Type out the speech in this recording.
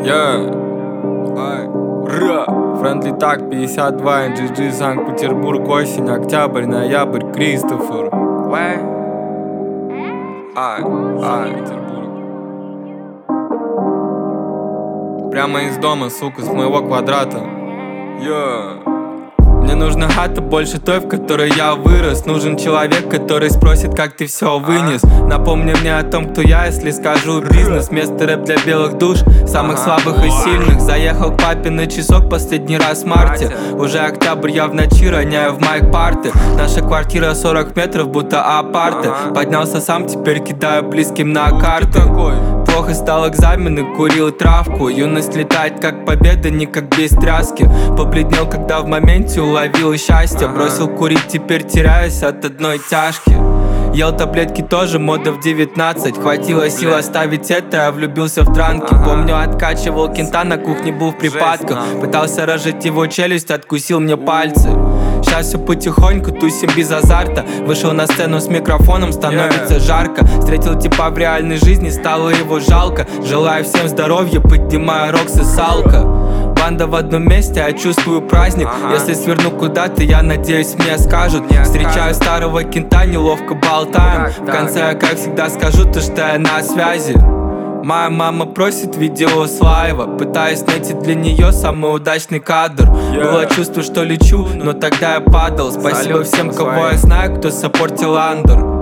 Френдли так, 52, NGG, Санкт-Петербург, осень, октябрь, ноябрь, Кристофер. Санкт-Петербург. Прямо из дома, сука, с моего квадрата. Мне нужна хата больше той, в которой я вырос. Нужен человек, который спросит, как ты все вынес. Напомни мне о том, кто я, если скажу бизнес. Место рэп для белых душ, самых слабых и сильных. Заехал к папе на часок последний раз в марте. Уже октябрь, я в ночи роняю в майк парты. Наша квартира 40 метров, будто апарты. Поднялся сам, теперь кидаю близким на карты. Плохо стал экзамены, курил травку. Юность летает как победа, не как без тряски. Побледнел, когда в моменте уловил счастье. Бросил курить, теперь теряюсь от одной тяжки. Ел таблетки тоже, мода в 19. Хватило сил оставить это, я влюбился в дранки. Помню, откачивал кента, на кухне был в припадках. Пытался разжать его челюсть, откусил мне пальцы. Сейчас все потихоньку, тусим без азарта. Вышел на сцену с микрофоном, становится жарко. Встретил типа в реальной жизни, стало его жалко. Желаю всем здоровья, поднимаю рокс и салка. Банда в одном месте, я чувствую праздник. Если сверну куда-то, я надеюсь, мне скажут. Встречаю старого кента, неловко болтаем. В конце я, как всегда, скажу то, что я на связи. Моя мама просит видео с лайва. Пытаюсь найти для нее самый удачный кадр. Было чувство, что лечу, но тогда я падал. Спасибо всем, кого я знаю, кто саппортил андер.